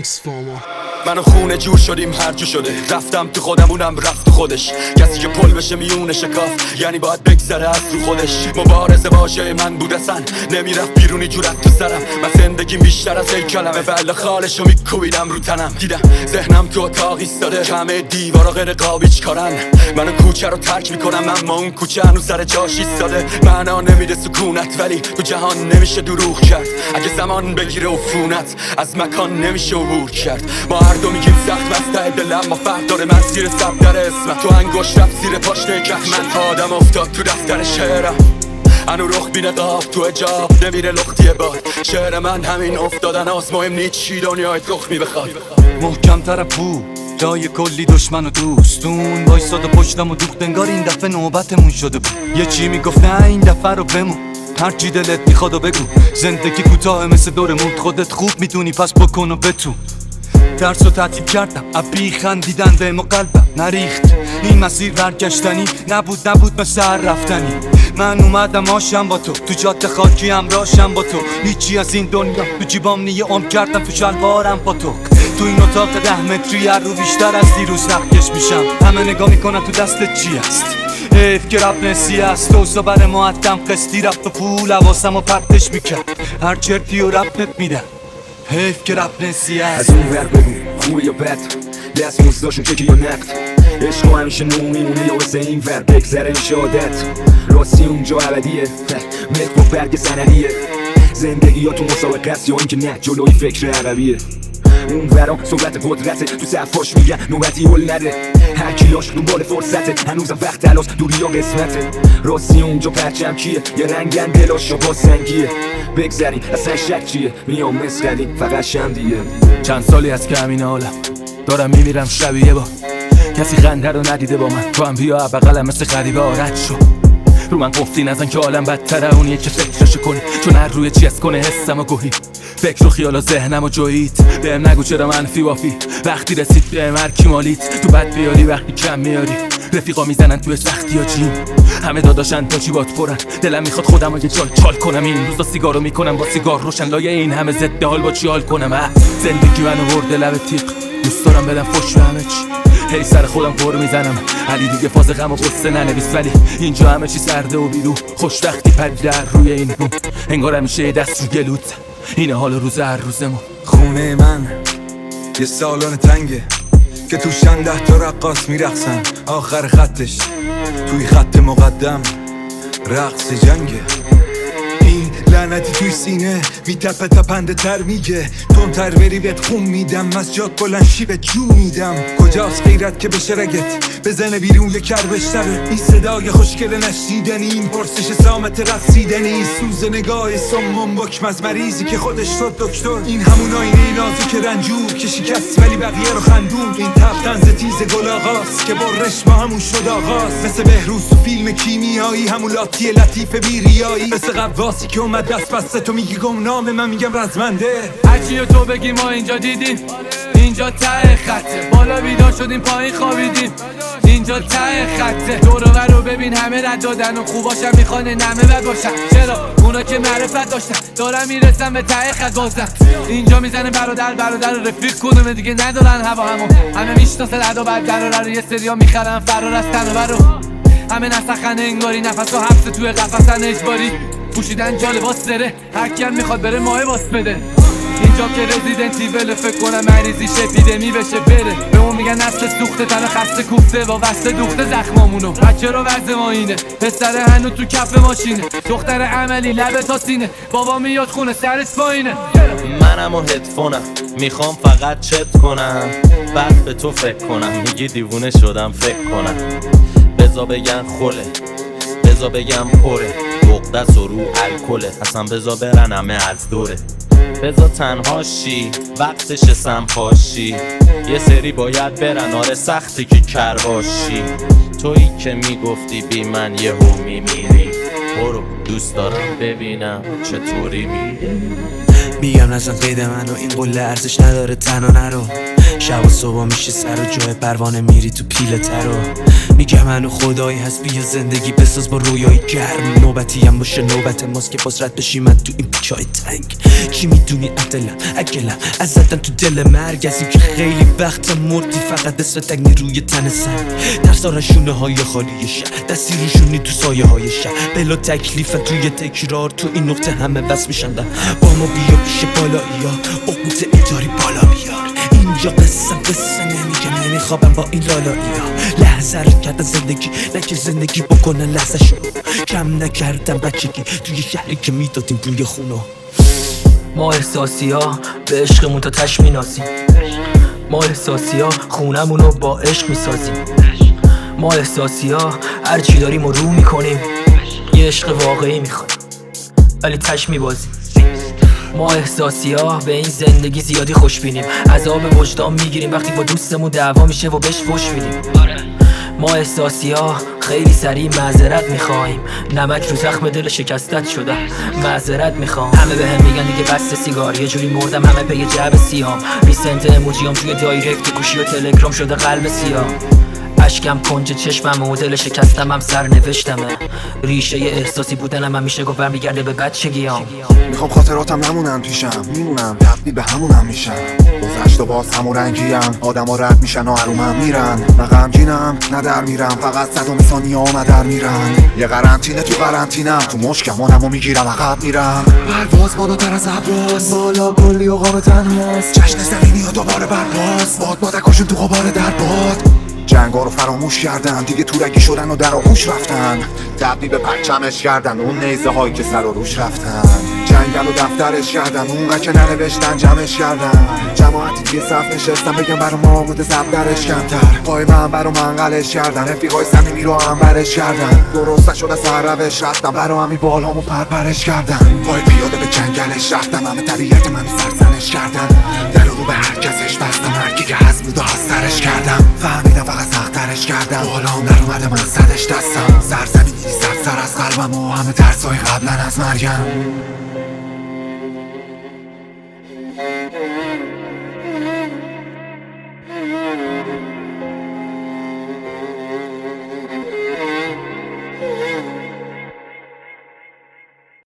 ترانسفورمر. من و خونه جور شدیم هر جو شده، رفتم تو خودم اونم رفت تو خودش. کسی که پل بشه میونه شکاف یعنی باید بگذره از رو خودش. مبارزه واژه من بود اصلا نمیرفت بیرونی جورت تو سرم. من زندگیم بیشتر از یک کلمه بله خالشو میکوبیدم رو تنم. دیدم ذهنم تو اتاق ایستاده، همه دیوارا غیر قابیچ کارن. منو کوچه رو ترک میکنم اما اون کوچه هنوز سر جاش ایستاده. معنا نمیده سکونت ولی تو جهان نمیشه دروغ کرد. اگه زمان بگیره عفونت از مکان نمیشه عبور کرد. ما هر دو میگیم سخت بسته دلم ما فرق داره. من زیر سب در اسمت تو انگشت رفت زیر پاشنه کف. من آدم افتاد تو دفتر شعرم انو رخ بینه قاب تو اجاب نمیره لختیه باد. شعر من همین افتادن هاست، مهم نیست چی دنیای تخمی بخواد. محکم تر پو جای کلی دشمن و دوستون وایساده پشتم و دوخت انگار این دفعه نوبتمون شده بود. یه چی میگفت نه این دفعه رو بمون، هرچی دلت میخواد و بگو. زندگی کوتاه مثل دور موت، خودت خوب میتونی پس بکن و بتون. درس و تعطیل کردم ابی خندیدن بهم و قلبم نریخت. این مسیر برگشتنی نبود مثل هر رفتنی. من اومدم آشم با تو جاده خاکی همراهشم با تو. هیچی از این دنیا تو جیبام نیه عمر کردم تو شلوارم با تو. تو این اتاق 10 متری هر رو بیشتر از دیروز نقش میشم. همه نگاه میکنن تو دستت چی هست. حیف که رب نسی است دوستا بر معدم قسطی رفت و پول حواسم و پرتش میکرد. هر چرتی و ربنت میدم حیف که رب نسی است. از اون ور بگو خوبه یا بد، دست موزداشون چکی یا نقد. عشق همیشه نو میمونه یا واسه این ور بگذره میشه عادت. راستی اونجا ابدیه ملک و برگ سندیه. زندگی یا تو مسابقه است یا اینکه نه جلوی فکر عربیه. اون ورا صورت قدرته تو صفاش میگن نوبتی هل نده. هر کیلاش دنبال فرصته هنوزم وقت تلاش دوری یا قسمته. راستی اونجا پرچم کیه یه رنگن دلاش یا با سنگیه. بگذریم اصلا شک چیه میام مسخریم فقط شم دیگه. چند سالی از که همین حالم دارم میمیرم شبیه با کسی خنده رو ندیده با من. تو هم بیا بغلم مثل غریبه رد شو. رو من گفتی نزن که عالم بدتره اونیه که فکرشو کنی، چون هر روی چی از کنه حسم و گوهی. فکر و خیال و ذهنم و جویید بهم نگو چرا منفی وافی. وقتی رسید بهم هر کی مالیت تو بد بیاری وقتی کم میاری. رفیقا میزنن توی سختی ها جیم همه داداشن تا جیبات پرن. دلم میخواد خودم رو یه جای چال کنم. این روزا سیگارو میکنم با سیگار روشن لایه این همه ضد حال با چی حال کنم. زندگی منو برده لب تیغ دوست دارم بدم فش به همه چی. هی سر خودم قور میزنم علی دیگه فاز غم و قصه ننویس. ولی اینجا همه چی سرده و بیرو خوشبختی پرید در روی این بوم. انگار همیشه یه دست رو گلوت اینه حال روز هر روزمون. خونه من یه سالن تنگه که توشن 10 تا رقاص میرقصن. آخر خطش توی خط مقدم رقص جنگه. این لعنتی توی سینه میتپه تپنده تر میگه تندتر بری بهت خون میدم. از جات بلند شی به جو میدم. کجاست غیرت که بشه رگت بزنه بیرون یه کربشتره. این صدای خوشگل نشیدنی این پرسش سامت رسیدنی. سوز نگاه سمم بکم از مریضی که خودش شد دکتر. این همون آینه نازی که رنجور که شکست ولی بقیه رو خندون. این تفتنز تیز گل آغاز که برش ما همون شد آغاز. مثل بهروز تو فیلم کیمیایی همون لاتی لطیف بیریایی. مثل قواسی که اومد دست بسته تو میگی گمنامه من میگم رزمنده. هرچی تو بگی ما اینجا دیدیم اینجا ته خطه. بالا بیدار شدیم پایین خوابیدیم اینجا ته خطه. دور و بر رو ببین همه رد دادن و خوباشم میخوانه نمه بد باشن. چرا اونا که معرفت داشتن دارم میرسن به ته خط بازن. اینجا میزنه برادر رفیق کدومه دیگه ندارن هوا همه میشناسن ادا بعد دراره رو. یه سریا میخرن فرار از تن و برو. همه نسخن انگاری نفس و حبس توی قفصن اجباری. پوشیدن جا لباس سره هر کی هم میخواد بره ماه باس بده. اینجا که رزیدنتی وله فکر کنم مریضیش اپیدمی بشه بره. به اون میگن نسل سوخته تن خسته کوفته با وسته دوخته زخمامونو. بچه رو وضع ما اینه پسر هنو تو کف ماشینه. دختر عملی لبه تا سینه بابا میاد خونه سرش پایینه. منم و هدفونم میخوام فقط چت کنم بعد به تو فکر کنم. میگی دیوونه شدم فکر کنم. بزا بگن خوله بزا بگم پره بغدس و رو الکله. اصلا بزا برن همه از دوره. بزا تنها شی وقتش سمپاشی. یه سری باید برن آره سختی که کرواشی. تویی که میگفتی بی من یهو میمیری. برو دوست دارم ببینم چطوری میری. میگم نزن قید منو این قله ارزش نداره تنها نرو. شب و صبح میشه سر و جای پروانه میری تو پیله تر و میگه منو خدایی هست بیا زندگی بساز با رویای گرم نوبتی هم باشه نوبت ماست که باز رد بشیم تو این پیچای تنگ کی میدونی اگلم از زدن تو دل مرگ از این که خیلی وقت مردی فقط اسم تگنی روی تن سنگ در سارشونه های خالی شهر دستی روشونی تو سایه های شهر بلا تکلیفن توی تکرار تو این نقطه همه بس میشن با ما بیا پیش بالایی ها اقموت ایداری بالا بیار اینجا قصه نمیگم نمیخوابم با این لالایی ها لحظه رو کردن زندگی نکه زندگی بکنن لحظه شو کم نکردم بچگی توی شهری که میدادیم روی خونو ما احساسی ها به عشقمون تا تش میناسیم ما احساسی ها خونمونو با عشق میسازیم ما احساسی ها هرچی داریم و رو میکنیم یه عشق واقعی میخوایم ولی تش میبازیم ما احساسی ها به این زندگی زیادی خوش بینیم عذاب وجدان میگیریم وقتی با دوستمون دعوا میشه و بهش فوش میدیم ما احساسی ها خیلی سریع معذرت میخوایم نمک رو زخم دل شکستت شدم معذرت میخوام همه به هم میگن دیگه بس سیگار یه جوری مردم همه پی جعب سیام ریسنت اموجیام توی دایرکت گوشی و تلگرام شده قلب سیاه اشکم کنج چشمم و دل شکستم هم سر نوشتمه ریشه احساسی بودنم هم میشه گفت برمیگرده به بچگیام میخوام خاطراتم نمونن پیشم میمونم تبدیل به همونم میشم گذشت و باز همون رنگیم آدم ها رد میشن و ارومم میرن نه غمگینم نه در میرم فقط صدام ثانیه ها در میرن یه قرنطینه تو قرنطینم تو مشکمانم و میگیرم عقب میرم پرواز بالاتر از ابراز بالا کلی اقام تنهاست جشن زمینی و دوباره برباز بادکاشون تو غبار در باد جنگا رو فراموش کردن دیگه تورگی شدن و در آغوش رفتن تبدیل به پرچمش کردن اون نیزه هایی که سر و روش رفتن جنگل و دفترش کردن اونقدر که ننوشتن جمعش کردن جماعتی توی صف نشستن بگم برا ما بوده زبدرش کمتر پای من برا منقلش کردن رفیقای صمیمی رو هم برش کردن درست نشد از هر روش رفتم برا همی بالامو پرپرش کردن پای پیاده به جنگلش رفتم همه طبیعت من سرزنش کردن در رو به هر کسش بستم هرکی که هست بود و هسترش کردم فهمیدم فقط سخترش کردم بالام در اومده من صدش دستم سرزمینی سر از قلبم و همه ترسای قبلا از مرگم